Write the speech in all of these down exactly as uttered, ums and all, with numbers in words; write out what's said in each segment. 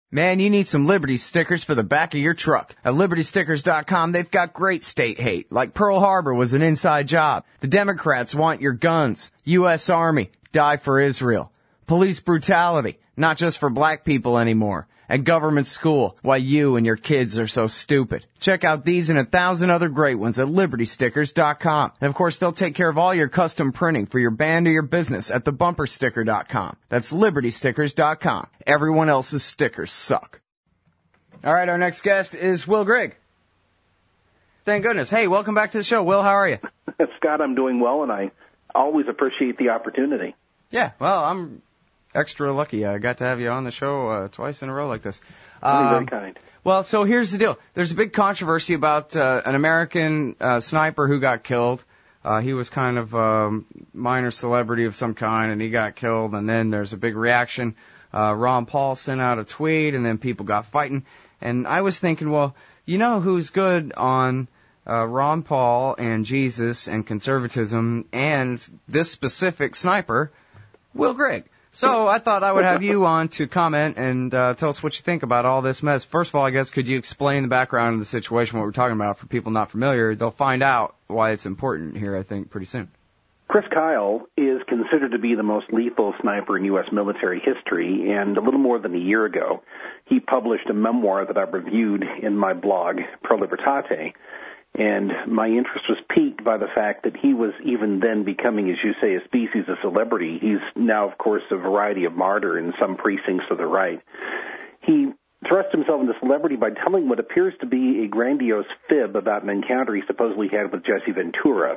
Man, you need some Liberty stickers for the back of your truck. At Liberty Stickers dot com, they've got great state hate, like Pearl Harbor was an inside job. The Democrats want your guns. U S Army, die for Israel. Police brutality, not just for black people anymore. And government school, why you and your kids are so stupid. Check out these and a thousand other great ones at Liberty Stickers dot com. And of course, they'll take care of all your custom printing for your band or your business at the bumper sticker dot com. That's Liberty Stickers dot com. Everyone else's stickers suck. All right, our next guest is Will Grigg. Thank goodness. Hey, welcome back to the show. Will, how are you? Scott, I'm doing well, and I always appreciate the opportunity. Yeah, well, I'm extra lucky. I got to have you on the show uh, twice in a row like this. Um, very kind. Well, so here's the deal. There's a big controversy about uh, an American uh, sniper who got killed. Uh, he was kind of a um, minor celebrity of some kind, and he got killed. And then there's a big reaction. Uh, Ron Paul sent out a tweet, and then people got fighting. And I was thinking, well, you know who's good on uh, Ron Paul and Jesus and conservatism and this specific sniper? Will Grigg. So I thought I would have you on to comment and uh, tell us what you think about all this mess. First of all, I guess, could you explain the background of the situation, what we're talking about, for people not familiar? They'll find out why it's important here, I think, pretty soon. Chris Kyle is considered to be the most lethal sniper in U S military history, and a little more than a year ago, he published a memoir that I reviewed in my blog, Pro Libertate. And my interest was piqued by the fact that he was even then becoming, as you say, a species of celebrity. He's now, of course, a variety of martyr in some precincts of the right. He thrust himself into celebrity by telling what appears to be a grandiose fib about an encounter he supposedly had with Jesse Ventura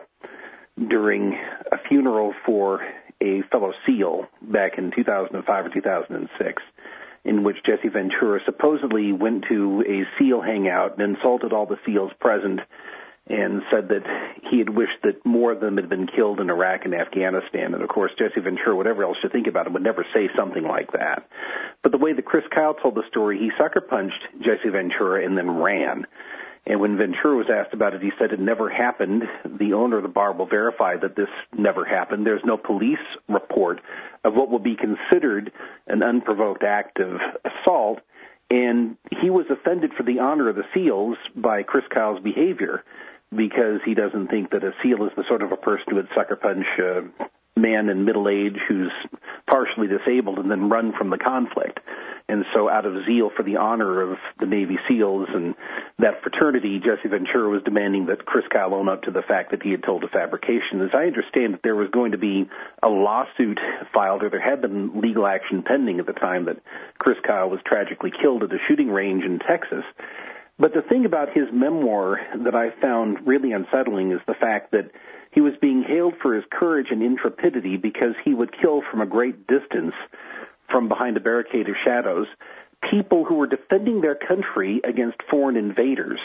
during a funeral for a fellow SEAL back in two thousand five or two thousand six. In which Jesse Ventura supposedly went to a SEAL hangout and insulted all the SEALs present and said that he had wished that more of them had been killed in Iraq and Afghanistan. And, of course, Jesse Ventura, whatever else you think about him, would never say something like that. But the way that Chris Kyle told the story, he sucker-punched Jesse Ventura and then ran. And when Ventura was asked about it, he said it never happened. The owner of the bar will verify that this never happened. There's no police report of what will be considered an unprovoked act of assault. And he was offended for the honor of the SEALs by Chris Kyle's behavior because he doesn't think that a SEAL is the sort of a person who would sucker punch a man in middle age who's partially disabled and then run from the conflict. And so out of zeal for the honor of the Navy SEALs and that fraternity, Jesse Ventura was demanding that Chris Kyle own up to the fact that he had told a fabrication. As I understand it, there was going to be a lawsuit filed, or there had been legal action pending at the time that Chris Kyle was tragically killed at a shooting range in Texas. But the thing about his memoir that I found really unsettling is the fact that he was being hailed for his courage and intrepidity because he would kill from a great distance, from behind a barricade of shadows, people who were defending their country against foreign invaders.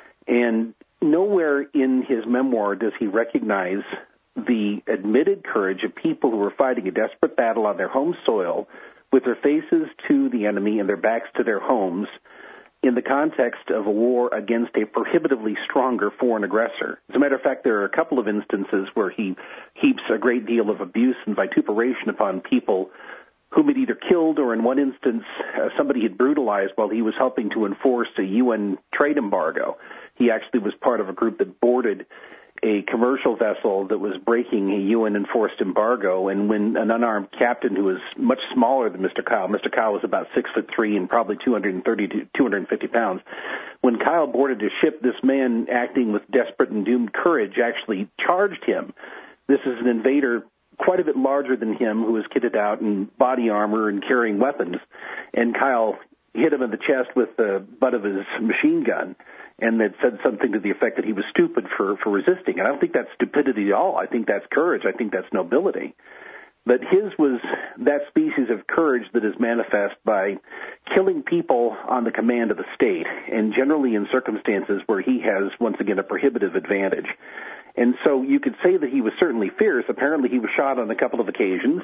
And nowhere in his memoir does he recognize the admitted courage of people who were fighting a desperate battle on their home soil with their faces to the enemy and their backs to their homes in the context of a war against a prohibitively stronger foreign aggressor. As a matter of fact, there are a couple of instances where he heaps a great deal of abuse and vituperation upon people whom had either killed or, in one instance, uh, somebody had brutalized while he was helping to enforce a U N trade embargo. He actually was part of a group that boarded a commercial vessel that was breaking a U N-enforced embargo, and when an unarmed captain who was much smaller than Mister Kyle, Mister Kyle was about six foot three and probably two hundred thirty to two hundred fifty pounds, when Kyle boarded his ship, this man, acting with desperate and doomed courage, actually charged him. This is an invader quite a bit larger than him, who was kitted out in body armor and carrying weapons, and Kyle hit him in the chest with the butt of his machine gun, and that said something to the effect that he was stupid for, for resisting. And I don't think that's stupidity at all. I think that's courage. I think that's nobility. But his was that species of courage that is manifest by killing people on the command of the state, and generally in circumstances where he has, once again, a prohibitive advantage. And so you could say that he was certainly fierce. Apparently he was shot on a couple of occasions,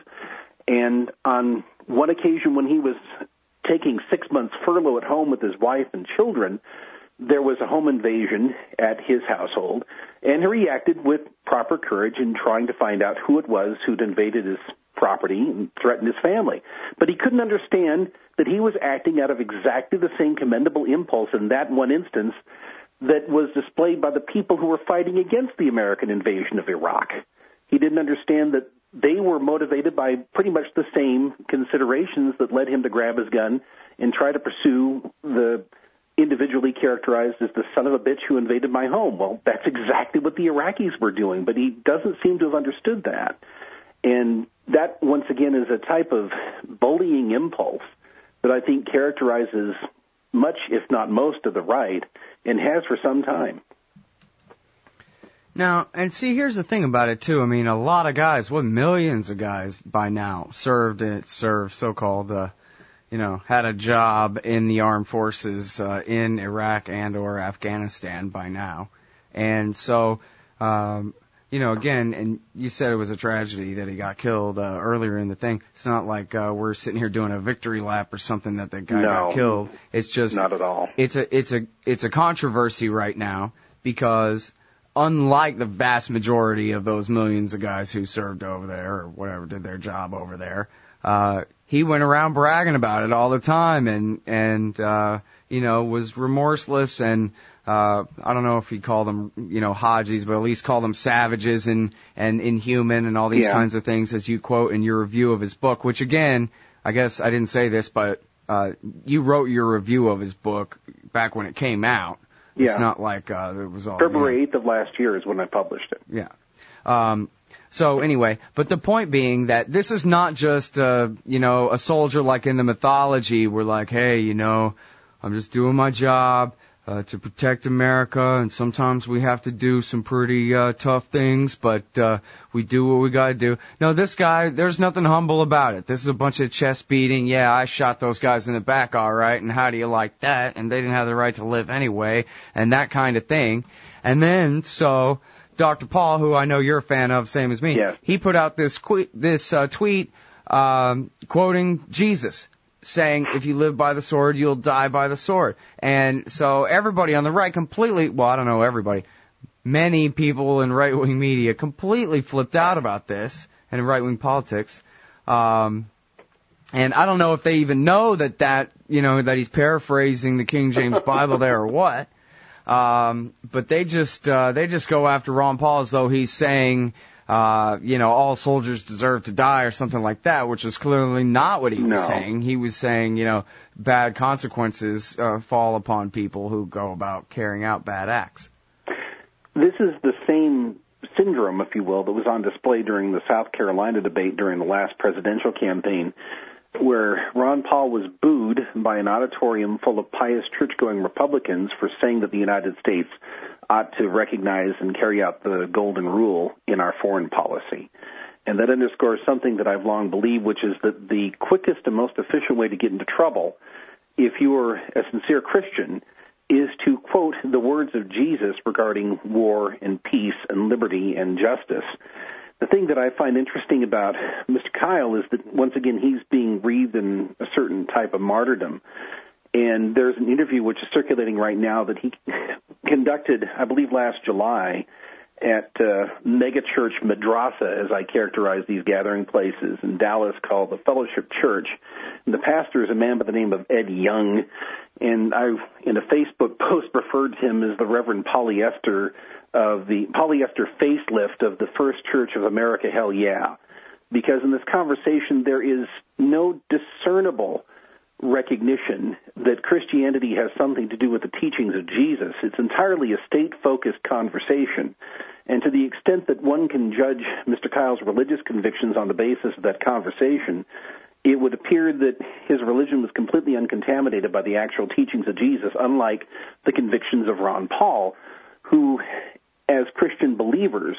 and on one occasion when he was taking six months furlough at home with his wife and children, there was a home invasion at his household, and he reacted with proper courage in trying to find out who it was who'd invaded his property and threatened his family. But he couldn't understand that he was acting out of exactly the same commendable impulse in that one instance that was displayed by the people who were fighting against the American invasion of Iraq. He didn't understand that they were motivated by pretty much the same considerations that led him to grab his gun and try to pursue the individually characterized as the son of a bitch who invaded my home. Well, that's exactly what the Iraqis were doing, but he doesn't seem to have understood that. And that, once again, is a type of bullying impulse that I think characterizes much, if not most, of the right, and has for some time. Now, and see, here's the thing about it, too. I mean, a lot of guys, what, millions of guys by now served, served so-called, uh, you know, had a job in the armed forces uh, in Iraq and or Afghanistan by now. And so, um, you know, again, and you said it was a tragedy that he got killed uh, earlier in the thing. It's not like uh, we're sitting here doing a victory lap or something that the guy no, got killed. It's just not at all. It's a it's a it's a controversy right now because unlike the vast majority of those millions of guys who served over there or whatever did their job over there, uh, he went around bragging about it all the time and and uh, you know was remorseless and. Uh, I don't know if he called them, you know, Hajis, but at least called them savages and, and inhuman and all these yeah. kinds of things, as you quote in your review of his book, which again, I guess I didn't say this, but, uh, you wrote your review of his book back when it came out. Yeah. It's not like, uh, it was all. February eighth of last year is when I published it. Yeah. Um, so anyway, but the point being that this is not just, uh, you know, a soldier like in the mythology. We're like, hey, you know, I'm just doing my job. Uh, to protect America, and sometimes we have to do some pretty uh, tough things, but uh, we do what we gotta do. No, this guy, there's nothing humble about it. This is a bunch of chest beating. Yeah, I shot those guys in the back, all right, and how do you like that? And they didn't have the right to live anyway, and that kind of thing. And then, so, Doctor Paul, who I know you're a fan of, same as me, yes. he put out this, que- this uh, tweet um, quoting Jesus, saying, if you live by the sword, you'll die by the sword. And so everybody on the right completely, well, I don't know everybody, many people in right-wing media completely flipped out about this, and in right-wing politics. Um, and I don't know if they even know that that, you know, that he's paraphrasing the King James Bible there or what. Um, but they just, uh, they just go after Ron Paul as though he's saying, Uh, you know, all soldiers deserve to die or something like that, which is clearly not what he was no. saying. He was saying, you know, bad consequences uh, fall upon people who go about carrying out bad acts. This is the same syndrome, if you will, that was on display during the South Carolina debate during the last presidential campaign, where Ron Paul was booed by an auditorium full of pious church-going Republicans for saying that the United States ought to recognize and carry out the golden rule in our foreign policy. And that underscores something that I've long believed, which is that the quickest and most efficient way to get into trouble, if you're a sincere Christian, is to quote the words of Jesus regarding war and peace and liberty and justice. The thing that I find interesting about Mister Kyle is that, once again, he's being wreathed in a certain type of martyrdom. And there's an interview which is circulating right now that he conducted, I believe, last July at uh, megachurch madrasa, as I characterize these gathering places in Dallas, called the Fellowship Church. And the pastor is a man by the name of Ed Young, and I, in a Facebook post, referred to him as the Reverend Polyester of the Polyester facelift of the First Church of America. Hell yeah! Because in this conversation there is no discernible recognition that Christianity has something to do with the teachings of Jesus. It's entirely a state-focused conversation. And to the extent that one can judge Mister Kyle's religious convictions on the basis of that conversation, it would appear that his religion was completely uncontaminated by the actual teachings of Jesus, unlike the convictions of Ron Paul, who, as Christian believers,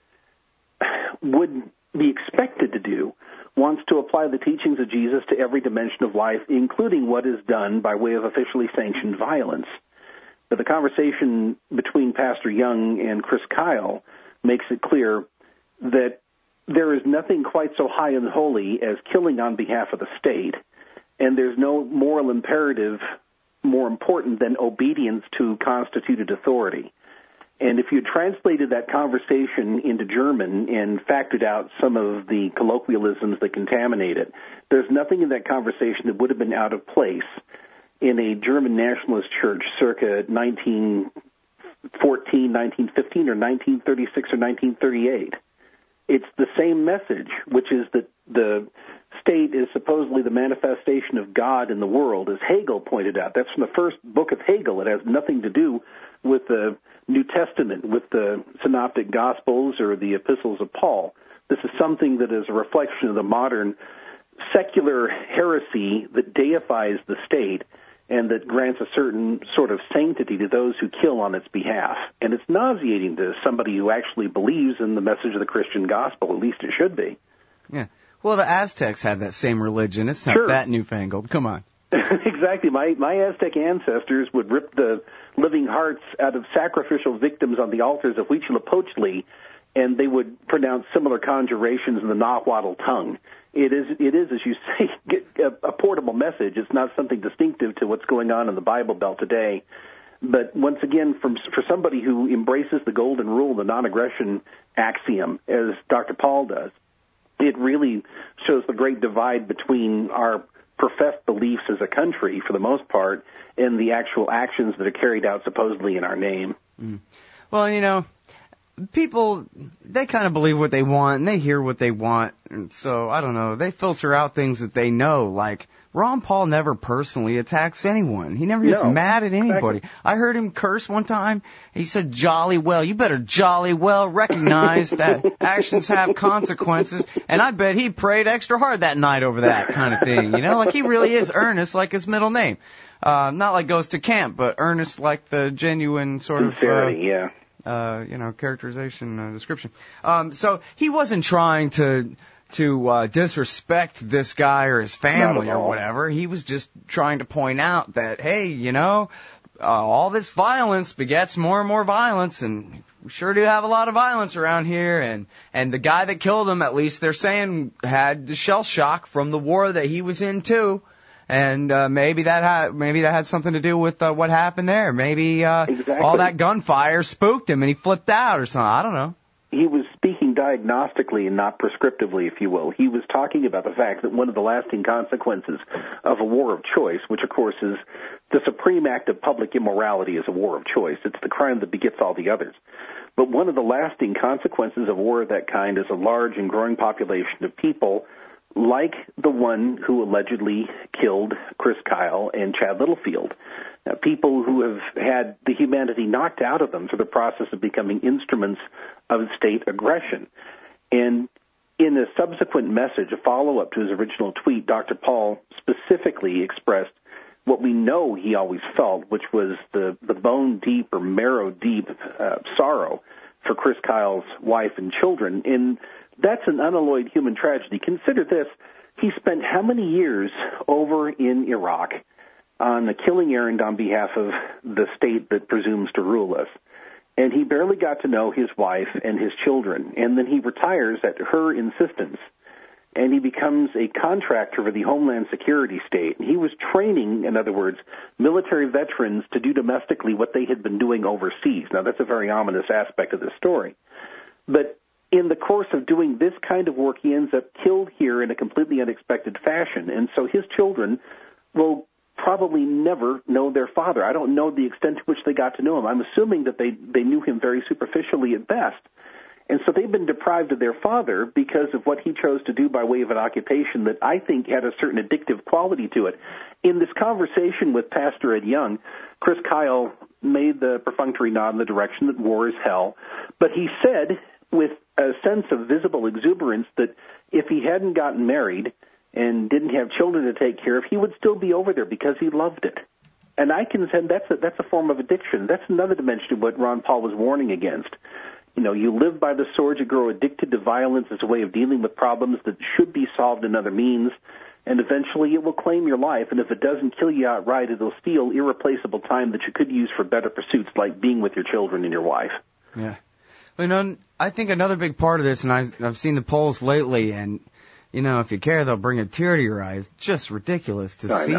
would be expected to do, wants to apply the teachings of Jesus to every dimension of life, including what is done by way of officially sanctioned violence. But the conversation between Pastor Young and Chris Kyle makes it clear that there is nothing quite so high and holy as killing on behalf of the state, and there's no moral imperative more important than obedience to constituted authority. And if you translated that conversation into German and factored out some of the colloquialisms that contaminate it, there's nothing in that conversation that would have been out of place in a German nationalist church circa nineteen fourteen, nineteen fifteen, or nineteen thirty-six or nineteen thirty-eight. It's the same message, which is that the state is supposedly the manifestation of God in the world, as Hegel pointed out. That's from the first book of Hegel. It has nothing to do with the New Testament, with the Synoptic Gospels or the Epistles of Paul. This is something that is a reflection of the modern secular heresy that deifies the state and that grants a certain sort of sanctity to those who kill on its behalf. And it's nauseating to somebody who actually believes in the message of the Christian gospel. At least it should be. Yeah. Well, the Aztecs had that same religion. It's not sure. that newfangled. Come on. Exactly. My my Aztec ancestors would rip the living hearts out of sacrificial victims on the altars of Huitzilopochtli, and they would pronounce similar conjurations in the Nahuatl tongue. It is, it is, as you say, a, a portable message. It's not something distinctive to what's going on in the Bible Belt today. But once again, from, for somebody who embraces the golden rule, the non-aggression axiom, as Doctor Paul does, it really shows the great divide between our professed beliefs as a country, for the most part, and the actual actions that are carried out supposedly in our name. Mm. Well, you know, people, they kind of believe what they want, and they hear what they want, and so, I don't know, they filter out things that they know, like Ron Paul never personally attacks anyone. He never gets no, mad at anybody. exactly. I heard him curse one time. He said, jolly well, you better jolly well recognize that actions have consequences. And I bet he prayed extra hard that night over that kind of thing. You know, like he really is earnest like his middle name. Uh, not like goes to camp, but earnest like the genuine sort of... Sincerity, uh, yeah. Uh, you know, characterization, uh, description. Um, so he wasn't trying to... to uh, disrespect this guy or his family or whatever. He was just trying to point out that, hey, you know, uh, all this violence begets more and more violence, and we sure do have a lot of violence around here. And, and the guy that killed him, at least they're saying, had the shell shock from the war that he was in too. And uh, maybe that had maybe that had something to do with uh, what happened there. Maybe uh, exactly. all that gunfire spooked him and he flipped out or something. I don't know. He was speaking diagnostically and not prescriptively, if you will. He was talking about the fact that one of the lasting consequences of a war of choice, which of course is the supreme act of public immorality, is a war of choice. It's the crime that begets all the others. But one of the lasting consequences of war of that kind is a large and growing population of people like the one who allegedly killed Chris Kyle and Chad Littlefield. Uh, people who have had the humanity knocked out of them through the process of becoming instruments of state aggression. And in a subsequent message, a follow-up to his original tweet, Doctor Paul specifically expressed what we know he always felt, which was the, the bone-deep or marrow-deep uh, sorrow for Chris Kyle's wife and children. And that's an unalloyed human tragedy. Consider this. He spent how many years over in Iraq on a killing errand on behalf of the state that presumes to rule us. And he barely got to know his wife and his children. And then he retires at her insistence, and he becomes a contractor for the Homeland Security state. And he was training, in other words, military veterans to do domestically what they had been doing overseas. Now, that's a very ominous aspect of this story. But in the course of doing this kind of work, he ends up killed here in a completely unexpected fashion. And so his children will probably never know their father. I don't know the extent to which they got to know him. I'm assuming that they, they knew him very superficially at best. And so they've been deprived of their father because of what he chose to do by way of an occupation that I think had a certain addictive quality to it. In this conversation with Pastor Ed Young, Chris Kyle made the perfunctory nod in the direction that war is hell, but he said with a sense of visible exuberance that if he hadn't gotten married and didn't have children to take care of, he would still be over there because he loved it. And I can say that's a, that's a form of addiction. That's another dimension of what Ron Paul was warning against. You know, you live by the sword, you grow addicted to violence as a way of dealing with problems that should be solved in other means, and eventually it will claim your life, and if it doesn't kill you outright, it'll steal irreplaceable time that you could use for better pursuits like being with your children and your wife. Yeah. Well, you know, I think another big part of this, and I, I've seen the polls lately, and, you know, if you care, they'll bring a tear to your eyes. Just ridiculous to I see know.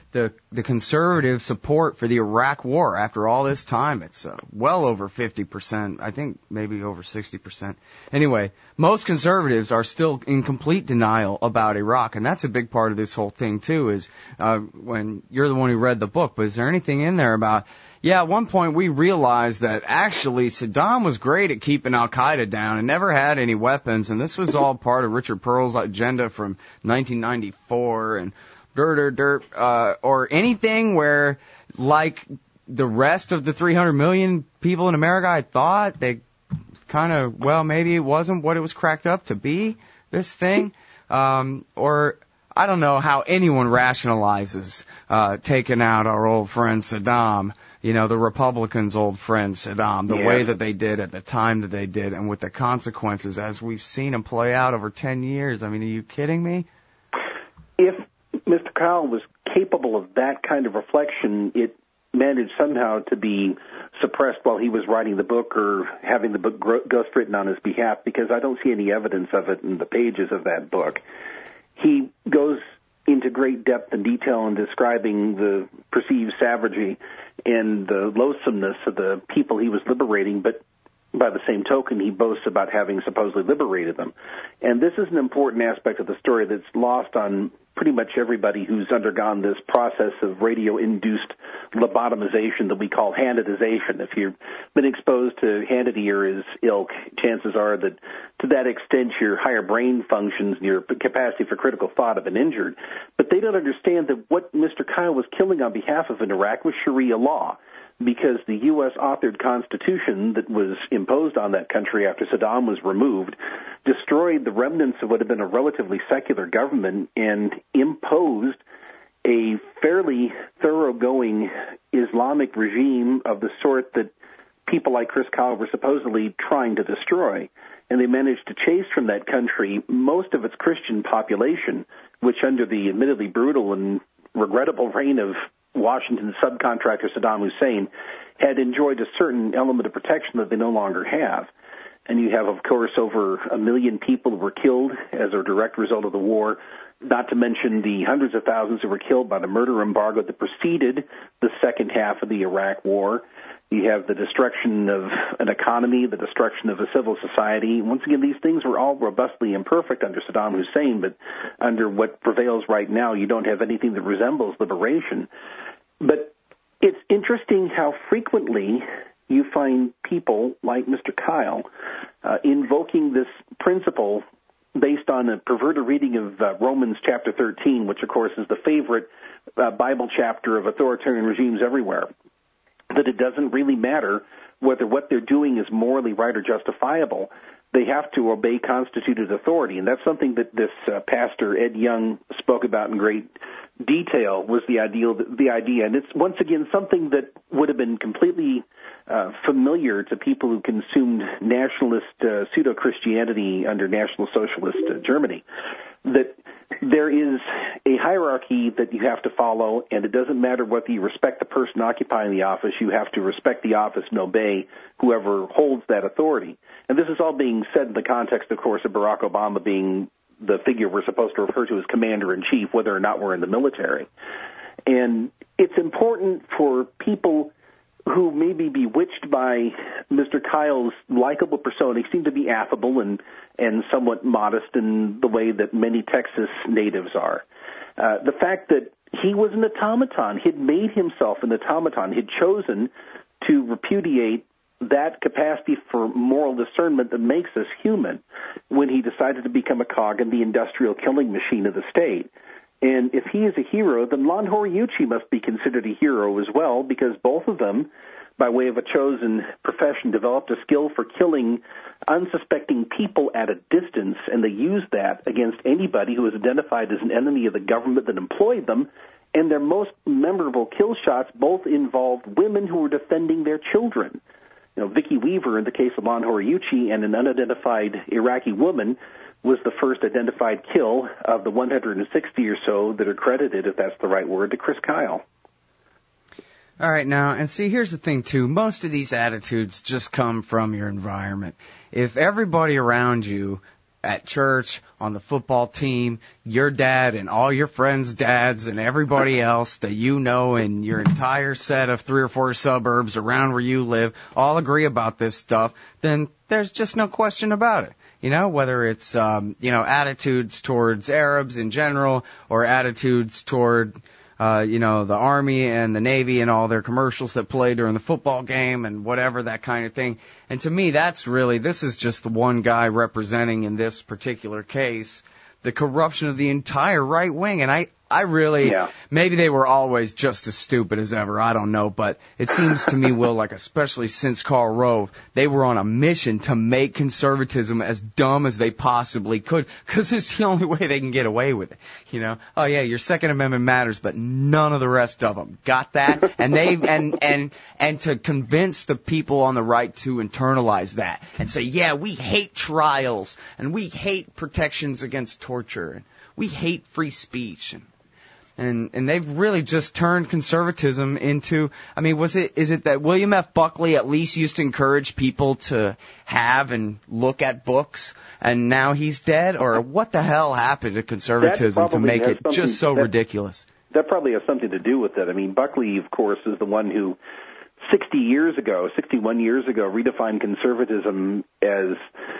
the the conservative support for the Iraq War after all this time. It's uh, well over fifty percent. I think maybe over sixty percent. Anyway, most conservatives are still in complete denial about Iraq, and that's a big part of this whole thing, too, is uh, when you're the one who read the book, but is there anything in there about, yeah, at one point we realized that actually Saddam was great at keeping Al-Qaeda down and never had any weapons, and this was all part of Richard Pearl's agenda from nineteen ninety-four, and dirt, dirt, dirt, uh, or anything where, like the rest of the three hundred million people in America, I thought they kind of, well, maybe it wasn't what it was cracked up to be, this thing, um, or I don't know how anyone rationalizes uh, taking out our old friend Saddam, you know, the Republicans' old friend Saddam, the yeah. way that they did at the time that they did, and with the consequences as we've seen them play out over ten years. I mean, are you kidding me? If Mister Kyle was capable of that kind of reflection, it managed somehow to be suppressed while he was writing the book or having the book ghostwritten on his behalf, because I don't see any evidence of it in the pages of that book. He goes into great depth and detail in describing the perceived savagery and the loathsomeness of the people he was liberating, but by the same token, he boasts about having supposedly liberated them. And this is an important aspect of the story that's lost on pretty much everybody who's undergone this process of radio-induced lobotomization that we call Hannitization. If you've been exposed to Hannity or his ilk, chances are that to that extent your higher brain functions and your capacity for critical thought have been injured. But they don't understand that what Mister Kyle was killing on behalf of in Iraq was Sharia law, because the U S authored constitution that was imposed on that country after Saddam was removed destroyed the remnants of what had been a relatively secular government and imposed a fairly thoroughgoing Islamic regime of the sort that people like Chris Kyle were supposedly trying to destroy. And they managed to chase from that country most of its Christian population, which under the admittedly brutal and regrettable reign of Washington subcontractor Saddam Hussein had enjoyed a certain element of protection that they no longer have. And you have, of course, over a million people who were killed as a direct result of the war, not to mention the hundreds of thousands who were killed by the murder embargo that preceded the second half of the Iraq War. You have the destruction of an economy, the destruction of a civil society. Once again, these things were all robustly imperfect under Saddam Hussein, but under what prevails right now, you don't have anything that resembles liberation. But it's interesting how frequently you find people like Mister Kyle uh, invoking this principle based on a perverted reading of uh, Romans chapter thirteen, which, of course, is the favorite uh, Bible chapter of authoritarian regimes everywhere, that it doesn't really matter whether what they're doing is morally right or justifiable. They have to obey constituted authority, and that's something that this uh, pastor, Ed Young, spoke about in great detail, was the ideal, the idea. And it's, once again, something that would have been completely uh, familiar to people who consumed nationalist uh, pseudo-Christianity under National Socialist uh, Germany, that there is a hierarchy that you have to follow, and it doesn't matter whether you respect the person occupying the office. You have to respect the office and obey whoever holds that authority. And this is all being said in the context, of course, of Barack Obama being the figure we're supposed to refer to as commander-in-chief, whether or not we're in the military. And it's important for people who may be bewitched by Mister Kyle's likable persona. He seemed to be affable and, and somewhat modest in the way that many Texas natives are. Uh, the fact that he was an automaton, he'd made himself an automaton, he'd chosen to repudiate that capacity for moral discernment that makes us human when he decided to become a cog in the industrial killing machine of the state. And if he is a hero, then Lon Horiuchi must be considered a hero as well, because both of them, by way of a chosen profession, developed a skill for killing unsuspecting people at a distance, and they used that against anybody who was identified as an enemy of the government that employed them. And their most memorable kill shots both involved women who were defending their children. You know, Vicki Weaver, in the case of Lon Horiuchi, and an unidentified Iraqi woman, was the first identified kill of the one hundred sixty or so that are credited, if that's the right word, to Chris Kyle. All right, now, and see, here's the thing, too. Most of these attitudes just come from your environment. If everybody around you at church, on the football team, your dad and all your friends' dads and everybody else that you know in your entire set of three or four suburbs around where you live all agree about this stuff, then there's just no question about it. You know, whether it's, um, you know, attitudes towards Arabs in general or attitudes toward, uh, you know, the Army and the Navy and all their commercials that play during the football game and whatever, that kind of thing. And to me, that's really, this is just the one guy representing in this particular case the corruption of the entire right wing. And I, I really, yeah. maybe they were always just as stupid as ever, I don't know, but it seems to me, Will, like especially since Karl Rove, they were on a mission to make conservatism as dumb as they possibly could, because it's the only way they can get away with it, you know? Oh yeah, your Second Amendment matters, but none of the rest of them. Got that? And they, and, and, and to convince the people on the right to internalize that and say, yeah, we hate trials, and we hate protections against torture, and we hate free speech, and And, and they've really just turned conservatism into, I mean, was it, is it that William F. Buckley at least used to encourage people to have and look at books, and now he's dead? Or what the hell happened to conservatism to make it just so that, ridiculous? That probably has something to do with it. I mean, Buckley, of course, is the one who sixty years ago, sixty-one years ago, redefined conservatism as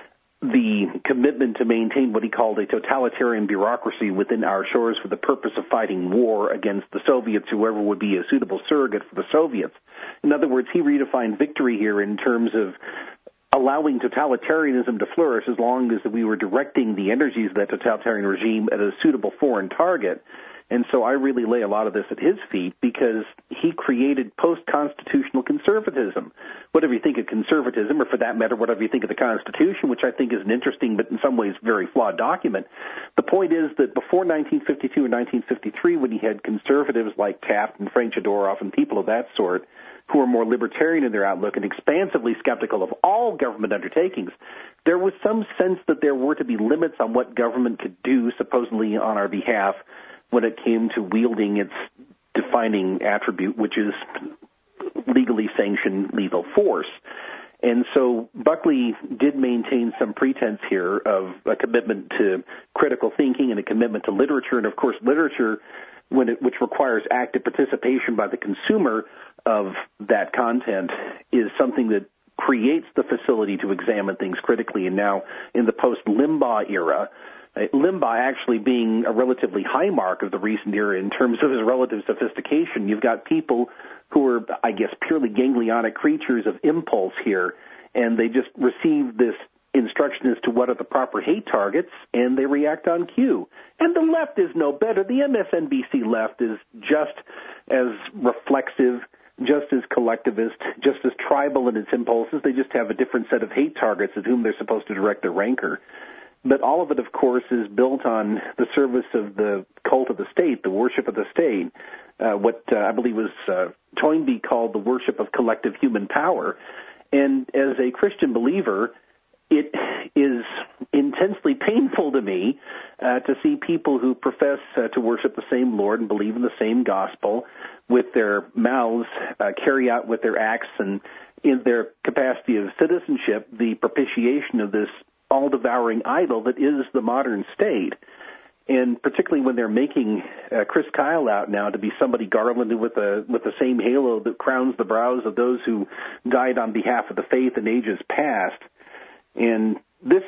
the commitment to maintain what he called a totalitarian bureaucracy within our shores for the purpose of fighting war against the Soviets, whoever would be a suitable surrogate for the Soviets. In other words, he redefined victory here in terms of allowing totalitarianism to flourish as long as we were directing the energies of that totalitarian regime at a suitable foreign target. And so I really lay a lot of this at his feet because he created post-constitutional conservatism. Whatever you think of conservatism, or for that matter, whatever you think of the Constitution, which I think is an interesting but in some ways very flawed document, the point is that before nineteen fifty-two and nineteen fifty-three, when you had conservatives like Taft and Frank Jodorov and people of that sort who were more libertarian in their outlook and expansively skeptical of all government undertakings, there was some sense that there were to be limits on what government could do, supposedly on our behalf, when it came to wielding its defining attribute, which is legally sanctioned lethal force. And so Buckley did maintain some pretense here of a commitment to critical thinking and a commitment to literature. And, of course, literature, when it, which requires active participation by the consumer of that content, is something that creates the facility to examine things critically. And now in the post-Limbaugh era, Limbaugh actually being a relatively high mark of the recent era in terms of his relative sophistication. You've got people who are, I guess, purely ganglionic creatures of impulse here, and they just receive this instruction as to what are the proper hate targets, and they react on cue. And the left is no better. The M S N B C left is just as reflexive, just as collectivist, just as tribal in its impulses. They just have a different set of hate targets at whom they're supposed to direct their rancor. But all of it, of course, is built on the service of the cult of the state, the worship of the state, uh, what uh, I believe was uh, Toynbee called the worship of collective human power. And as a Christian believer, it is intensely painful to me uh, to see people who profess uh, to worship the same Lord and believe in the same gospel with their mouths uh, carry out with their acts and in their capacity of citizenship the propitiation of this all-devouring idol that is the modern state. And particularly when they're making uh, Chris Kyle out now to be somebody garlanded with a with the same halo that crowns the brows of those who died on behalf of the faith in ages past. And this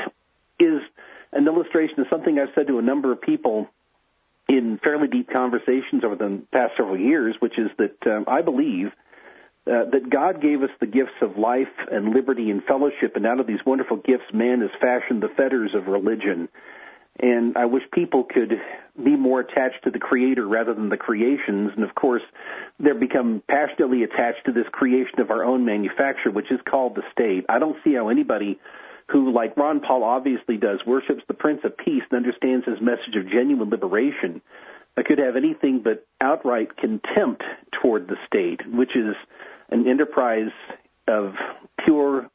is an illustration of something I've said to a number of people in fairly deep conversations over the past several years, which is that um, I believe Uh, that God gave us the gifts of life and liberty and fellowship, and out of these wonderful gifts, man has fashioned the fetters of religion. And I wish people could be more attached to the Creator rather than the creations. And, of course, they're become passionately attached to this creation of our own manufacture, which is called the state. I don't see how anybody who, like Ron Paul obviously does, worships the Prince of Peace and understands his message of genuine liberation, I could have anything but outright contempt toward the state, which is an enterprise of pure,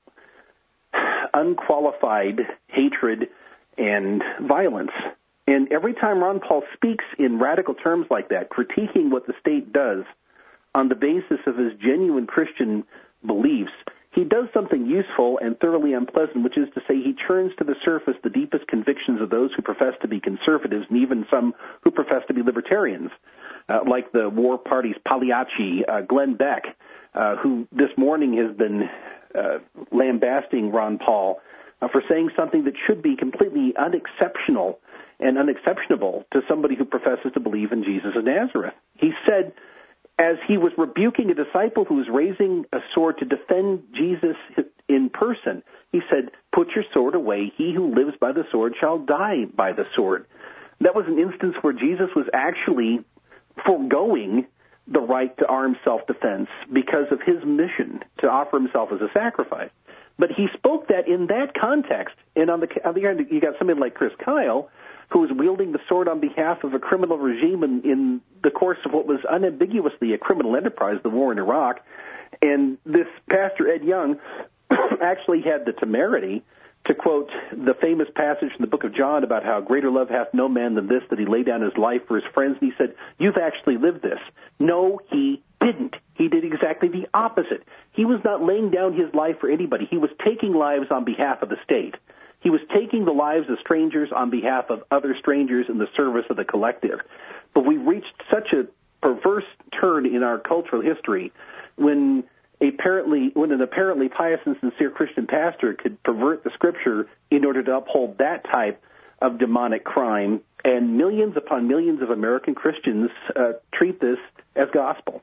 unqualified hatred and violence. And every time Ron Paul speaks in radical terms like that, critiquing what the state does on the basis of his genuine Christian beliefs, he does something useful and thoroughly unpleasant, which is to say he churns to the surface the deepest convictions of those who profess to be conservatives and even some who profess to be libertarians, uh, like the War Party's Pagliacci, uh, Glenn Beck, uh, who this morning has been uh, lambasting Ron Paul uh, for saying something that should be completely unexceptional and unexceptionable to somebody who professes to believe in Jesus of Nazareth. He said, as he was rebuking a disciple who was raising a sword to defend Jesus in person, he said, "Put your sword away. He who lives by the sword shall die by the sword." That was an instance where Jesus was actually foregoing the right to armed self-defense because of his mission to offer himself as a sacrifice. But he spoke that in that context. And on the on the other hand, you got somebody like Chris Kyle, who was wielding the sword on behalf of a criminal regime in, in the course of what was unambiguously a criminal enterprise, the war in Iraq. And this Pastor Ed Young actually had the temerity to quote the famous passage in the book of John about how greater love hath no man than this, that he lay down his life for his friends. And he said, "You've actually lived this." No, he didn't. He did exactly the opposite. He was not laying down his life for anybody. He was taking lives on behalf of the state. He was taking the lives of strangers on behalf of other strangers in the service of the collective. But we reached such a perverse turn in our cultural history when apparently when an apparently pious and sincere Christian pastor could pervert the Scripture in order to uphold that type of demonic crime, and millions upon millions of American Christians uh, treat this as gospel.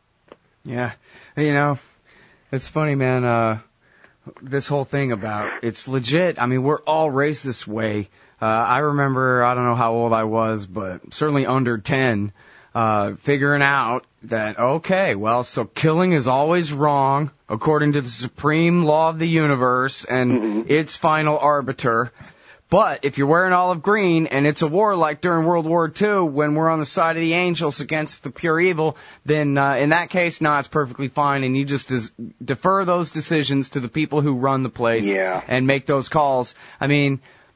Yeah, you know, it's funny, man. Uh, this whole thing about it's legit. I mean, we're all raised this way. Uh, I remember, I don't know how old I was, but certainly under ten. Uh, figuring out that, okay, well, so killing is always wrong according to the supreme law of the universe and mm-hmm. its final arbiter. But if you're wearing olive green and it's a war like during World War Two when we're on the side of the angels against the pure evil, then uh, in that case, no, it's perfectly fine. And you just des- defer those decisions to the people who run the place yeah. and make those calls. I mean,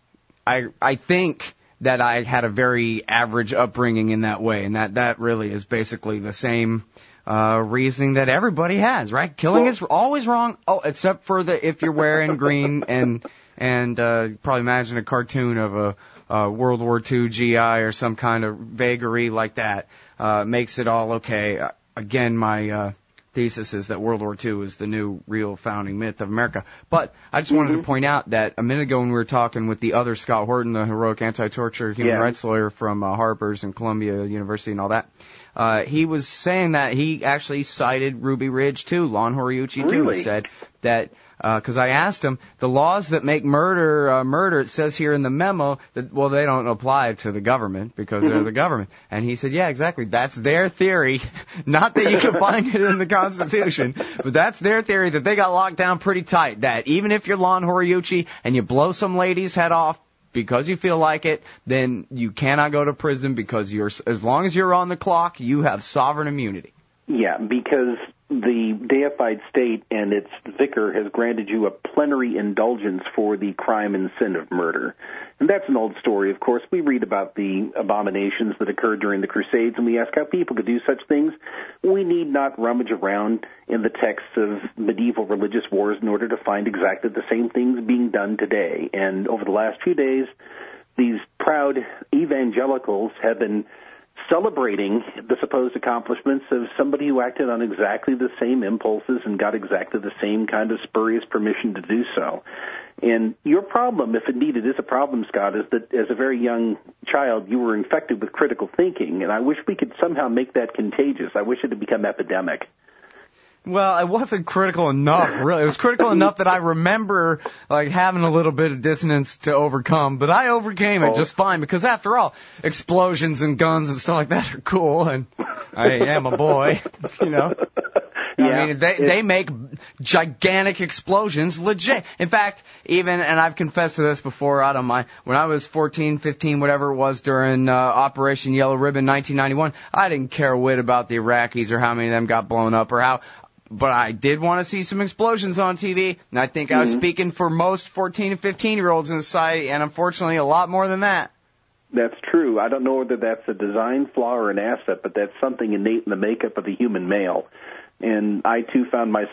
I I think that I had a very average upbringing in that way, and that, that really is basically the same uh reasoning that everybody has, right? Killing well, is always wrong, oh, except for the if you're wearing green and and uh probably imagine a cartoon of a, a World War Two G I or some kind of vagary like that uh makes it all okay. Uh, again, my uh thesis is that World War Two is the new real founding myth of America. But I just wanted mm-hmm. to point out that a minute ago when we were talking with the other Scott Horton, the heroic anti-torture human yeah. rights lawyer from uh, Harper's and Columbia University and all that, uh, he was saying that he actually cited Ruby Ridge too, Lon Horiuchi too. Really? He said that because uh, I asked him, the laws that make murder uh, murder, it says here in the memo that, well, they don't apply to the government because mm-hmm. they're the government. And he said, yeah, exactly. That's their theory. Not that you can find it in the Constitution, but that's their theory that they got locked down pretty tight. That even if you're Lon Horiuchi and you blow some lady's head off because you feel like it, then you cannot go to prison because you're, as long as you're on the clock, you have sovereign immunity. Yeah, because the deified state and its vicar has granted you a plenary indulgence for the crime and sin of murder. And that's an old story, of course. We read about the abominations that occurred during the Crusades, and we ask how people could do such things. We need not rummage around in the texts of medieval religious wars in order to find exactly the same things being done today. And over the last few days, these proud evangelicals have been celebrating the supposed accomplishments of somebody who acted on exactly the same impulses and got exactly the same kind of spurious permission to do so. And your problem, if indeed it is a problem, Scott, is that as a very young child you were infected with critical thinking, and I wish we could somehow make that contagious. I wish it had become epidemic. Well, it wasn't critical enough, really. It was critical enough that I remember, like, having a little bit of dissonance to overcome, but I overcame it oh. just fine, because after all, explosions and guns and stuff like that are cool, and I am a boy, you know. Yeah, I mean, they, they make gigantic explosions legit. In fact, even, and I've confessed to this before out on my, when I was fourteen, fifteen, whatever it was during uh, Operation Yellow Ribbon nineteen ninety-one, I didn't care a whit about the Iraqis or how many of them got blown up or how, but I did want to see some explosions on T V, and I think mm-hmm. I was speaking for most fourteen and fifteen-year-olds in society, and unfortunately a lot more than that. That's true. I don't know whether that's a design flaw or an asset, but that's something innate in the makeup of the human male. And I, too, found myself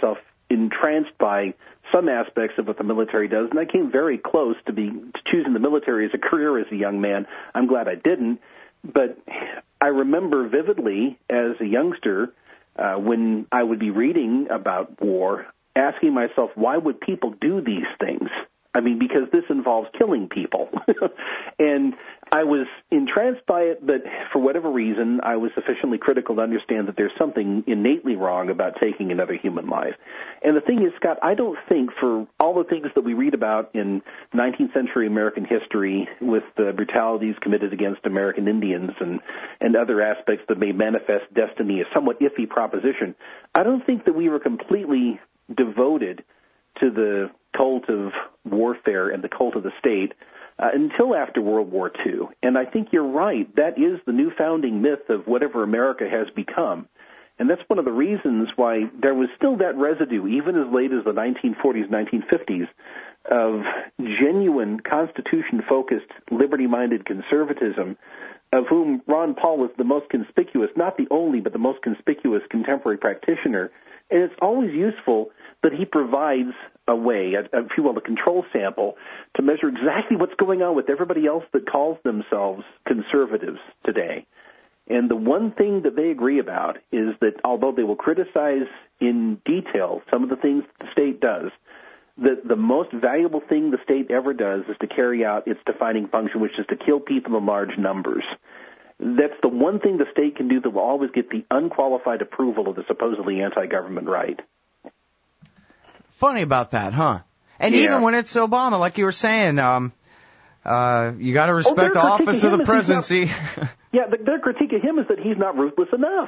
entranced by some aspects of what the military does, and I came very close to be to choosing the military as a career as a young man. I'm glad I didn't, but I remember vividly as a youngster uh, when I would be reading about war, asking myself, why would people do these things? I mean, because this involves killing people. And I was entranced by it, but for whatever reason, I was sufficiently critical to understand that there's something innately wrong about taking another human life. And the thing is, Scott, I don't think for all the things that we read about in nineteenth century American history with the brutalities committed against American Indians and, and other aspects that may manifest destiny, a somewhat iffy proposition, I don't think that we were completely devoted to the cult of warfare and the cult of the state uh, until after World War Two. And I think you're right. That is the new founding myth of whatever America has become. And that's one of the reasons why there was still that residue, even as late as the nineteen forties, nineteen fifties, of genuine Constitution-focused, liberty-minded conservatism, of whom Ron Paul was the most conspicuous, not the only, but the most conspicuous contemporary practitioner. And it's always useful that he provides a way, a, if you will, a control sample, to measure exactly what's going on with everybody else that calls themselves conservatives today. And the one thing that they agree about is that although they will criticize in detail some of the things the state does, that the most valuable thing the state ever does is to carry out its defining function, which is to kill people in large numbers. That's the one thing the state can do that will always get the unqualified approval of the supposedly anti-government right. Funny about that, huh? And yeah. even when it's Obama, like you were saying, um, uh, you got to respect oh, the office of, of the presidency. Not, yeah, the, their critique of him is that he's not ruthless enough.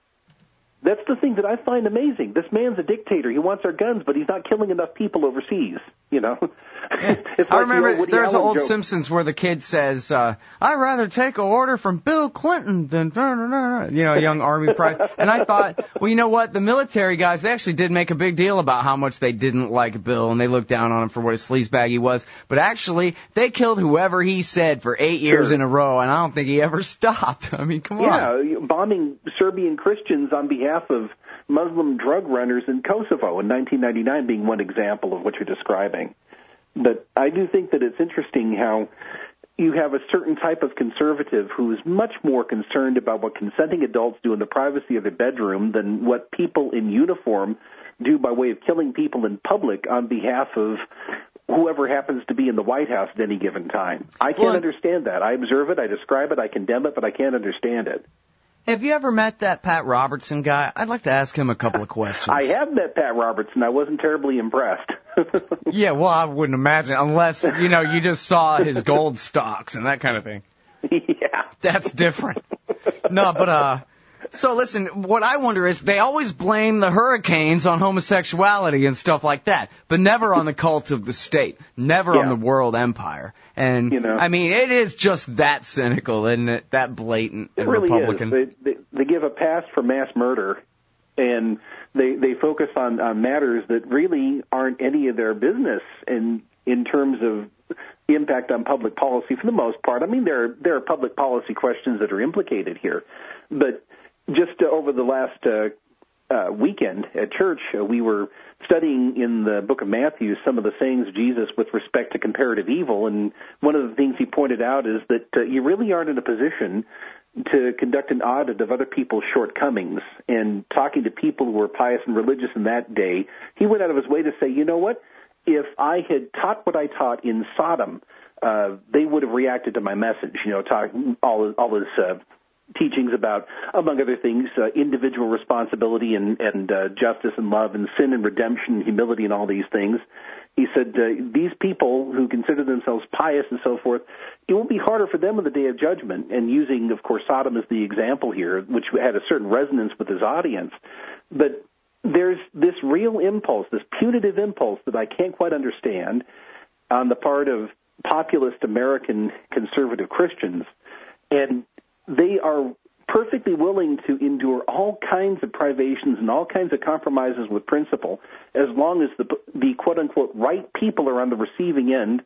That's the thing that I find amazing. This man's a dictator. He wants our guns, but he's not killing enough people overseas, you know? Yeah. It's I like remember the old there's an old joke. Simpsons where the kid says, uh, I'd rather take an order from Bill Clinton than, you know, a young Army private. And I thought, well, you know what? The military guys, they actually did make a big deal about how much they didn't like Bill, and they looked down on him for what a sleazebag he was. But actually, they killed whoever he said for eight years Sure. in a row, and I don't think he ever stopped. I mean, come on. Yeah, bombing Serbian Christians on behalf of Muslim drug runners in Kosovo in nineteen ninety-nine being one example of what you're describing. But I do think that it's interesting how you have a certain type of conservative who is much more concerned about what consenting adults do in the privacy of their bedroom than what people in uniform do by way of killing people in public on behalf of whoever happens to be in the White House at any given time. I can't well, understand that. I observe it, I describe it, I condemn it, but I can't understand it. Have you ever met that Pat Robertson guy? I'd like to ask him a couple of questions. I have met Pat Robertson. I wasn't terribly impressed. Yeah, well, I wouldn't imagine, unless, you know, you just saw his gold stocks and that kind of thing. Yeah. That's different. No, but, uh, so listen, what I wonder is they always blame the hurricanes on homosexuality and stuff like that, but never on the cult of the state, never yeah. on the world empire. And, you know, I mean, it is just that cynical, isn't it? That blatant and it really Republican. Is. They, they, they give a pass for mass murder, and they they focus on, on matters that really aren't any of their business in in terms of impact on public policy for the most part. I mean, there there are public policy questions that are implicated here, but just uh, over the last uh, uh, weekend at church, uh, we were studying in the book of Matthew some of the sayings of Jesus with respect to comparative evil, and one of the things he pointed out is that uh, you really aren't in a position to conduct an audit of other people's shortcomings. And talking to people who were pious and religious in that day, he went out of his way to say, you know what, if I had taught what I taught in Sodom, uh, they would have reacted to my message, you know, talk, all, all his uh, teachings about, among other things, uh, individual responsibility and, and uh, justice and love and sin and redemption and humility and all these things. He said, uh, these people who consider themselves pious and so forth, it will be harder for them in the day of judgment. And using, of course, Sodom as the example here, which had a certain resonance with his audience. But there's this real impulse, this punitive impulse that I can't quite understand on the part of populist American conservative Christians. And they are perfectly willing to endure all kinds of privations and all kinds of compromises with principle as long as the, the quote-unquote right people are on the receiving end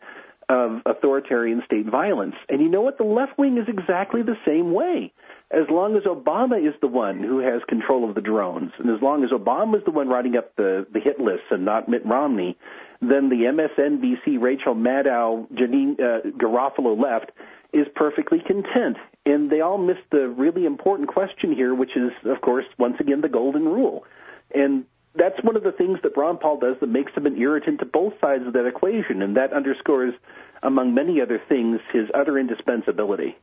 of authoritarian state violence. And you know what? The left wing is exactly the same way. As long as Obama is the one who has control of the drones, and as long as Obama is the one writing up the, the hit lists and not Mitt Romney, then the M S N B C, Rachel Maddow, Janine uh, Garofalo left is perfectly content. And they all miss the really important question here, which is, of course, once again, the golden rule. And that's one of the things that Ron Paul does that makes him an irritant to both sides of that equation, and that underscores, among many other things, his utter indispensability.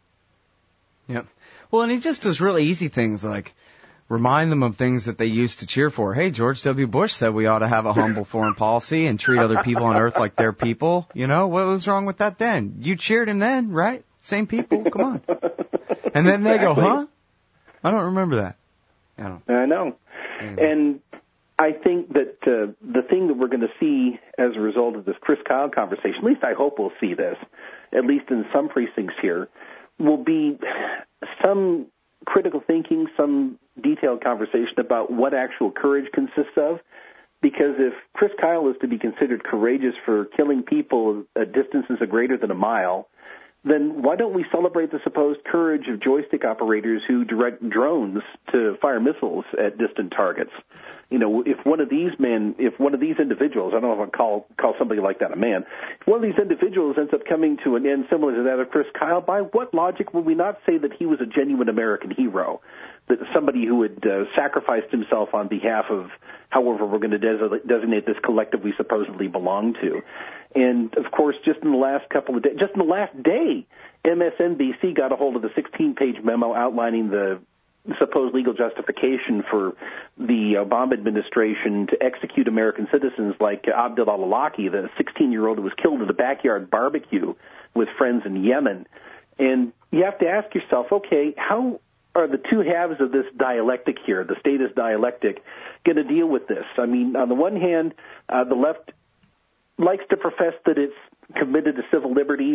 Yep. Well, and he just does really easy things like remind them of things that they used to cheer for. Hey, George W. Bush said we ought to have a humble foreign policy and treat other people on earth like they're people. You know, what was wrong with that then? You cheered him then, right? Same people. Come on. And then they go, huh? I don't remember that. I don't. I know. Anyway. And I think that uh, the thing that we're going to see as a result of this Chris Kyle conversation, at least I hope we'll see this, at least in some precincts here, will be some critical thinking, some detailed conversation about what actual courage consists of. Because if Chris Kyle is to be considered courageous for killing people at distances of greater than a mile, then why don't we celebrate the supposed courage of joystick operators who direct drones to fire missiles at distant targets? You know, if one of these men, if one of these individuals, I don't know if I call call somebody like that a man, if one of these individuals ends up coming to an end similar to that of Chris Kyle, by what logic would we not say that he was a genuine American hero, that somebody who had uh, sacrificed himself on behalf of however we're going to des- designate this collective we supposedly belong to? And, of course, just in the last couple of days, just in the last day, M S N B C got a hold of the sixteen-page memo outlining the supposed legal justification for the Obama administration to execute American citizens like Abdul al-Awlaki, the sixteen-year-old who was killed at a backyard barbecue with friends in Yemen. And you have to ask yourself, okay, how are the two halves of this dialectic here, the statist dialectic, going to deal with this? I mean, on the one hand, uh, the left likes to profess that it's committed to civil liberties.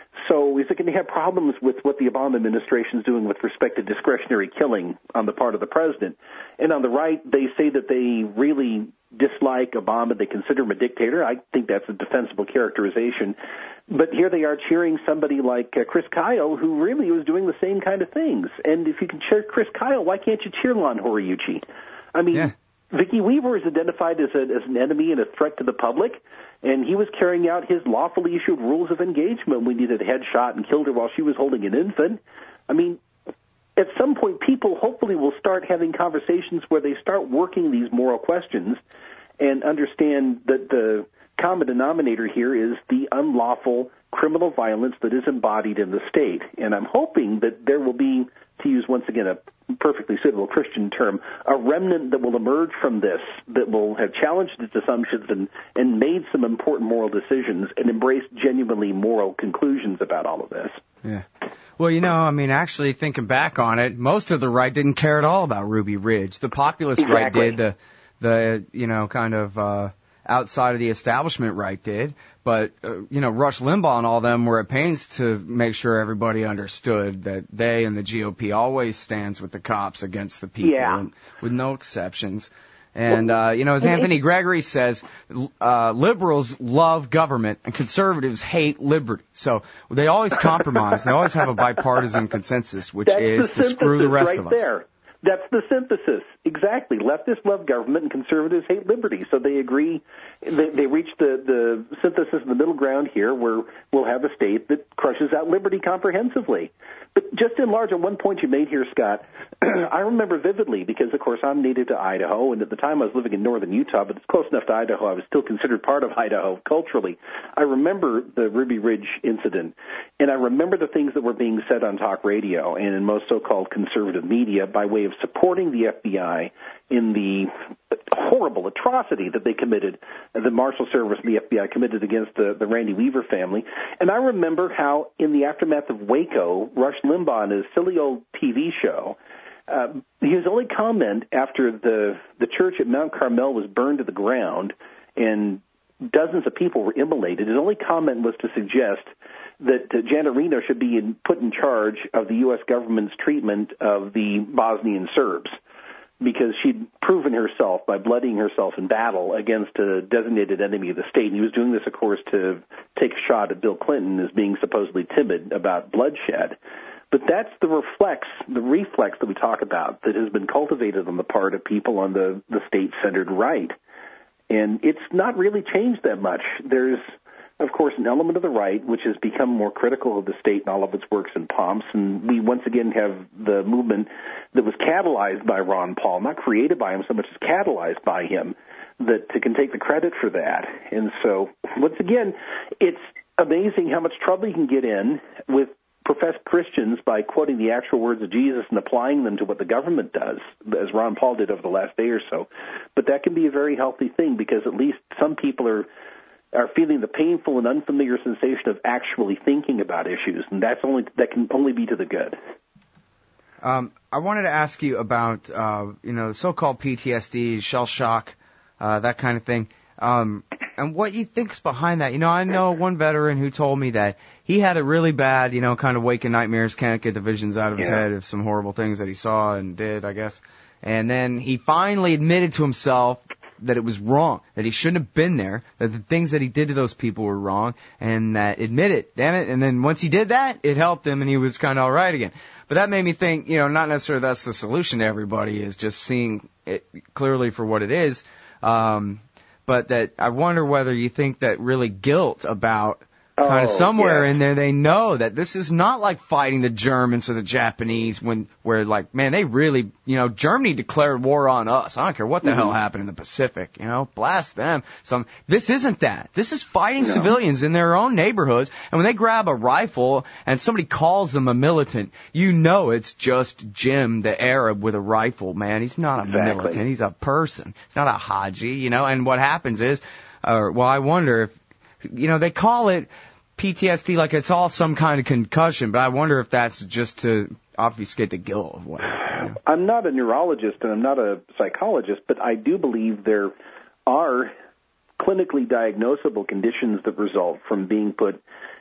So is it going to have problems with what the Obama administration is doing with respect to discretionary killing on the part of the president? And on the right, they say that they really dislike Obama. They consider him a dictator. I think that's a defensible characterization. But here they are cheering somebody like uh, Chris Kyle, who really was doing the same kind of things. And if you can cheer Chris Kyle, why can't you cheer Lon Horiuchi? I mean, yeah. Vicki Weaver is identified as, a, as an enemy and a threat to the public, and he was carrying out his lawfully issued rules of engagement when he did a headshot and killed her while she was holding an infant. I mean, at some point, people hopefully will start having conversations where they start working these moral questions and understand that the common denominator here is the unlawful criminal violence that is embodied in the state. And I'm hoping that there will be, to use once again a perfectly suitable Christian term, a remnant that will emerge from this, that will have challenged its assumptions and, and made some important moral decisions and embraced genuinely moral conclusions about all of this. Yeah. Well, you know, I mean, actually thinking back on it, most of the right didn't care at all about Ruby Ridge. The populist exactly. right did, the, the, you know, kind of, uh, outside of the establishment right did, but, uh, you know, Rush Limbaugh and all them were at pains to make sure everybody understood that they and the G O P always stands with the cops against the people, yeah. and, with no exceptions. And, uh, you know, as Anthony Gregory says, uh, liberals love government and conservatives hate liberty. So they always compromise. They always have a bipartisan consensus, which That's is to screw the rest right of us. There. That's the synthesis. Exactly. Leftists love government and conservatives hate liberty. So they agree, they, they reach the, the synthesis of the middle ground here where we'll have a state that crushes out liberty comprehensively. But just in large, on one point you made here, Scott, I remember vividly because, of course, I'm native to Idaho, and at the time I was living in northern Utah, but it's close enough to Idaho. I was still considered part of Idaho culturally. I remember the Ruby Ridge incident, and I remember the things that were being said on talk radio and in most so-called conservative media by way of supporting the F B I in the horrible atrocity that they committed, the Marshal Service and the F B I committed against the, the Randy Weaver family. And I remember how, in the aftermath of Waco, Rush Limbaugh, in his silly old T V show, uh, his only comment after the, the church at Mount Carmel was burned to the ground and dozens of people were immolated, his only comment was to suggest that uh, Janet Reno should be in, put in charge of the U S government's treatment of the Bosnian Serbs. because she'd proven herself by bloodying herself in battle against a designated enemy of the state. And he was doing this, of course, to take a shot at Bill Clinton as being supposedly timid about bloodshed. But that's the reflex, the reflex that we talk about that has been cultivated on the part of people on the, the state-centered right. And it's not really changed that much. There's, of course, an element of the right which has become more critical of the state and all of its works and pomps. And we once again have the movement that was catalyzed by Ron Paul, not created by him so much as catalyzed by him, that can take the credit for that. And so, once again, it's amazing how much trouble you can get in with professed Christians by quoting the actual words of Jesus and applying them to what the government does, as Ron Paul did over the last day or so. But that can be a very healthy thing, because at least some people are are feeling the painful and unfamiliar sensation of actually thinking about issues, and that's only that can only be to the good. Um, I wanted to ask you about uh, you know, so-called P T S D, shell shock, uh, that kind of thing. Um, and what you think's behind that. You know, I know one veteran who told me that he had a really bad, you know, kind of waking nightmares, can't get the visions out of his yeah. head of some horrible things that he saw and did, I guess. And then he finally admitted to himself that it was wrong, that he shouldn't have been there, that the things that he did to those people were wrong, and that admit it, damn it. And then once he did that, it helped him and he was kind of all right again. But that made me think, you know, not necessarily that's the solution to everybody, is just seeing it clearly for what it is. Um, But that I wonder whether you think that really guilt about kind of oh, somewhere yeah. in there they know that this is not like fighting the Germans or the Japanese, when where like, man, they really, you know, Germany declared war on us. I don't care what the mm-hmm. hell happened in the Pacific, you know, blast them. Some this isn't that. This is fighting no. civilians in their own neighborhoods. And when they grab a rifle and somebody calls them a militant, you know it's just Jim the Arab with a rifle, man. He's not a exactly. militant. He's a person. He's not a Haji, you know. And what happens is, uh, well, I wonder if, you know, they call it P T S D like it's all some kind of concussion, but I wonder if that's just to obfuscate the guilt of what happened. You know? I'm not a neurologist and I'm not a psychologist, but I do believe there are clinically diagnosable conditions that result from being put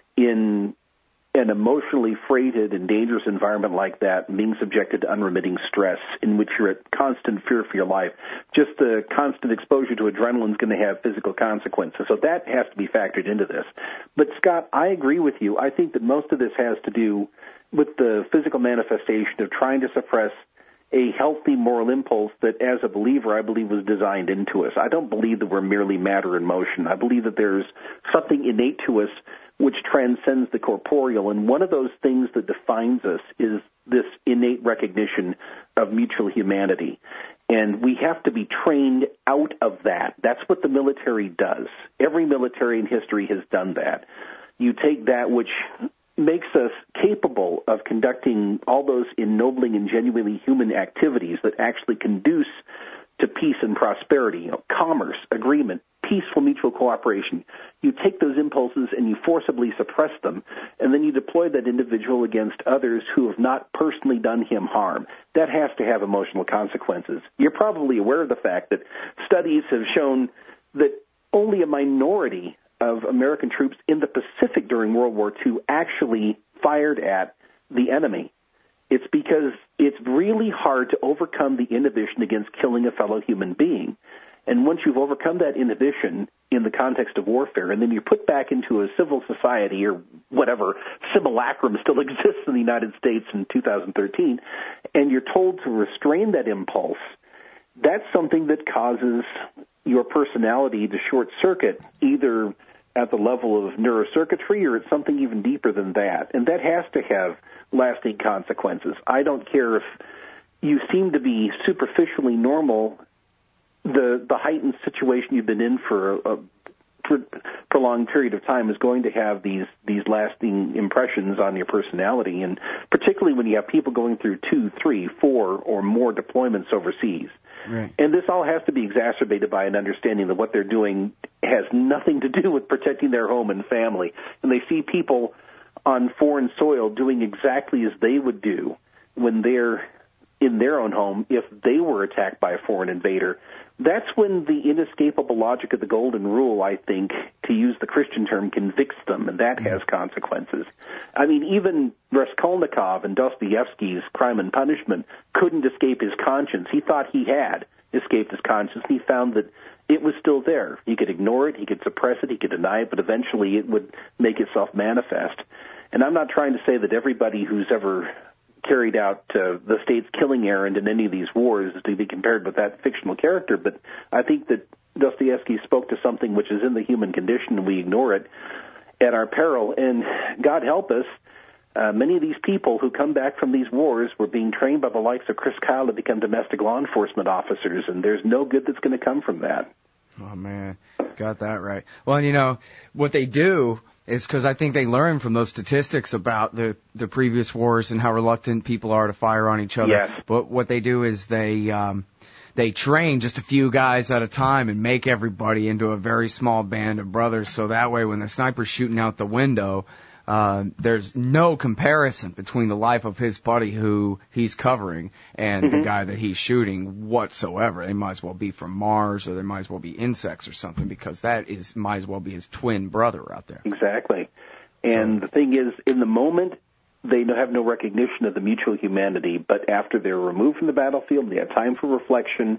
in an emotionally freighted and dangerous environment like that, being subjected to unremitting stress in which you're at constant fear for your life. Just the constant exposure to adrenaline is going to have physical consequences. So that has to be factored into this. But, Scott, I agree with you. I think that most of this has to do with the physical manifestation of trying to suppress a healthy moral impulse that, as a believer, I believe was designed into us. I don't believe that we're merely matter in motion. I believe that there's something innate to us which transcends the corporeal, and one of those things that defines us is this innate recognition of mutual humanity. And we have to be trained out of that. That's what the military does. Every military in history has done that. You take that which makes us capable of conducting all those ennobling and genuinely human activities that actually conduce to peace and prosperity, you know, commerce, agreement, peaceful mutual cooperation. You take those impulses and you forcibly suppress them, and then you deploy that individual against others who have not personally done him harm. That has to have emotional consequences. You're probably aware of the fact that studies have shown that only a minority of American troops in the Pacific during World War Two actually fired at the enemy. It's because it's really hard to overcome the inhibition against killing a fellow human being. And once you've overcome that inhibition in the context of warfare, and then you're put back into a civil society or whatever simulacrum still exists in the United States in two thousand thirteen, and you're told to restrain that impulse, that's something that causes your personality to short circuit, either at the level of neurocircuitry or it's something even deeper than that. And that has to have lasting consequences. I don't care if you seem to be superficially normal. The the heightened situation you've been in for a, a prolonged period of time is going to have these these lasting impressions on your personality, and particularly when you have people going through two, three, four, or more deployments overseas. Right. And this all has to be exacerbated by an understanding that what they're doing has nothing to do with protecting their home and family. And they see people on foreign soil doing exactly as they would do when they're in their own home if they were attacked by a foreign invader, That's when the inescapable logic of the golden rule, I think, to use the Christian term, convicts them, and that has consequences. I mean, even Raskolnikov and Dostoevsky's Crime and Punishment couldn't escape his conscience. He thought he had escaped his conscience, and he found that it was still there. He could ignore it, he could suppress it, he could deny it, but eventually it would make itself manifest. And I'm not trying to say that everybody who's ever carried out uh, the state's killing errand in any of these wars is to be compared with that fictional character, but I think that Dostoevsky spoke to something which is in the human condition, and we ignore it at our peril. And God help us, uh, many of these people who come back from these wars were being trained by the likes of Chris Kyle to become domestic law enforcement officers, and there's no good that's going to come from that. Oh, man, got that right. Well, and you know, what they do is because I think they learn from those statistics about the, the previous wars and how reluctant people are to fire on each other. Yes. But what they do is they um, they train just a few guys at a time and make everybody into a very small band of brothers. So that way when the sniper's shooting out the window, uh, there's no comparison between the life of his buddy who he's covering and mm-hmm. the guy that he's shooting whatsoever. They might as well be from Mars, or they might as well be insects or something, because that is might as well be his twin brother out there. Exactly. And so, the thing is, in the moment, they have no recognition of the mutual humanity, but after they're removed from the battlefield, they have time for reflection,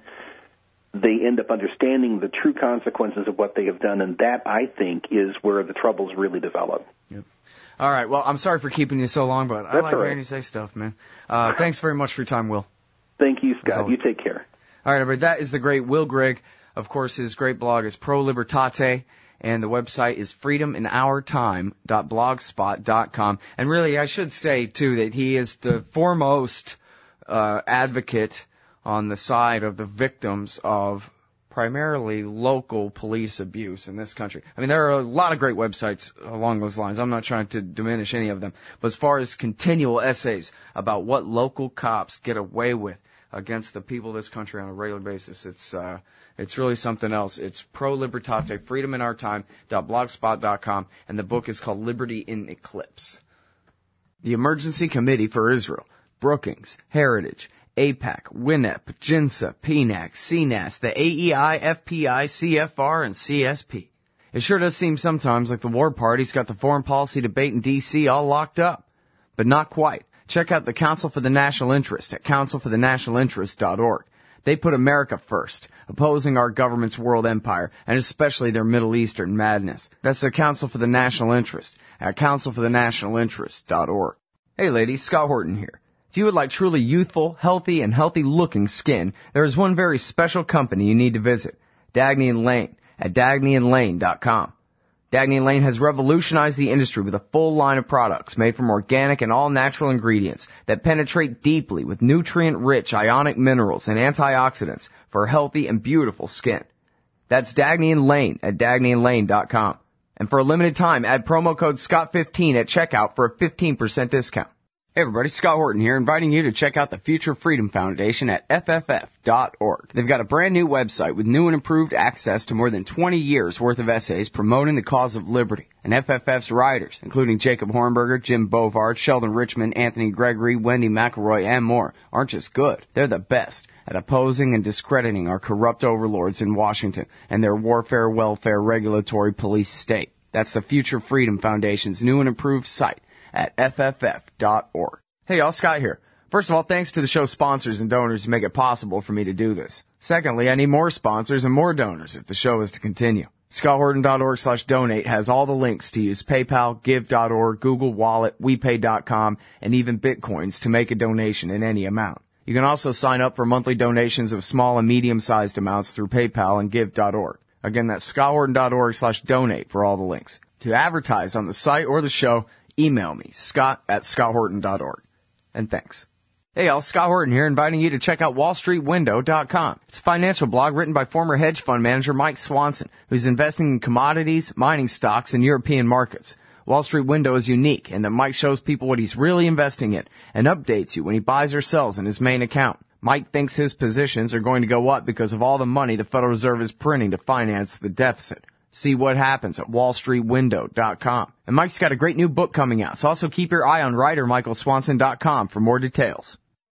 they end up understanding the true consequences of what they have done, and that, I think, is where the troubles really develop. Yep. All right. Well, I'm sorry for keeping you so long, but That's I like all right. hearing you say stuff, man. Uh, thanks very much for your time, Will. Thank you, Scott. You take care. All right, everybody. That is the great Will Grigg. Of course, his great blog is Pro Libertate, and the website is freedom in our time dot blogspot dot com. And really, I should say, too, that he is the foremost uh, advocate on the side of the victims of primarily local police abuse in this country. I mean, there are a lot of great websites along those lines. I'm not trying to diminish any of them. But as far as continual essays about what local cops get away with against the people of this country on a regular basis, it's uh, it's really something else. It's Pro Libertate, freedom in our time dot blogspot dot com, and the book is called Liberty in Eclipse. The Emergency Committee for Israel, Brookings, Heritage, AIPAC, WINEP, JINSA, P NAC, C N A S, the A E I, F P I, C F R, and C S P. It sure does seem sometimes like the war party's got the foreign policy debate in D C all locked up. But not quite. Check out the Council for the National Interest at council for the national interest dot org. They put America first, opposing our government's world empire, and especially their Middle Eastern madness. That's the Council for the National Interest at council for the national interest dot org. Hey ladies, Scott Horton here. If you would like truly youthful, healthy, and healthy-looking skin, there is one very special company you need to visit, Dagny and Lane, at dagny and lane dot com. Dagny and Lane has revolutionized the industry with a full line of products made from organic and all-natural ingredients that penetrate deeply with nutrient-rich ionic minerals and antioxidants for healthy and beautiful skin. That's Dagny and Lane at dagny and lane dot com. And for a limited time, add promo code Scott fifteen at checkout for a fifteen percent discount. Hey everybody, Scott Horton here, inviting you to check out the Future Freedom Foundation at F F F dot org. They've got a brand new website with new and improved access to more than twenty years worth of essays promoting the cause of liberty. And F F F's writers, including Jacob Hornberger, Jim Bovard, Sheldon Richmond, Anthony Gregory, Wendy McElroy, and more, aren't just good. They're the best at opposing and discrediting our corrupt overlords in Washington and their warfare, welfare, regulatory police state. That's the Future Freedom Foundation's new and improved site at F F F dot org. Hey y'all, Scott here. First of all, thanks to the show's sponsors and donors who make it possible for me to do this. Secondly, I need more sponsors and more donors if the show is to continue. Scott Horton dot org slash donate has all the links to use PayPal, Give dot org, Google Wallet, We Pay dot com, and even Bitcoins to make a donation in any amount. You can also sign up for monthly donations of small and medium-sized amounts through PayPal and Give dot org. Again, that's Scott Horton dot org slash donate for all the links. To advertise on the site or the show, email me, Scott at Scott Horton dot org. And thanks. Hey y'all, Scott Horton here, inviting you to check out Wall Street Window dot com. It's a financial blog written by former hedge fund manager Mike Swanson, who's investing in commodities, mining stocks, and European markets. Wall Street Window is unique in that Mike shows people what he's really investing in and updates you when he buys or sells in his main account. Mike thinks his positions are going to go up because of all the money the Federal Reserve is printing to finance the deficit. See what happens at Wall Street Window dot com. And Mike's got a great new book coming out, so also keep your eye on writer Michael Swanson dot com for more details.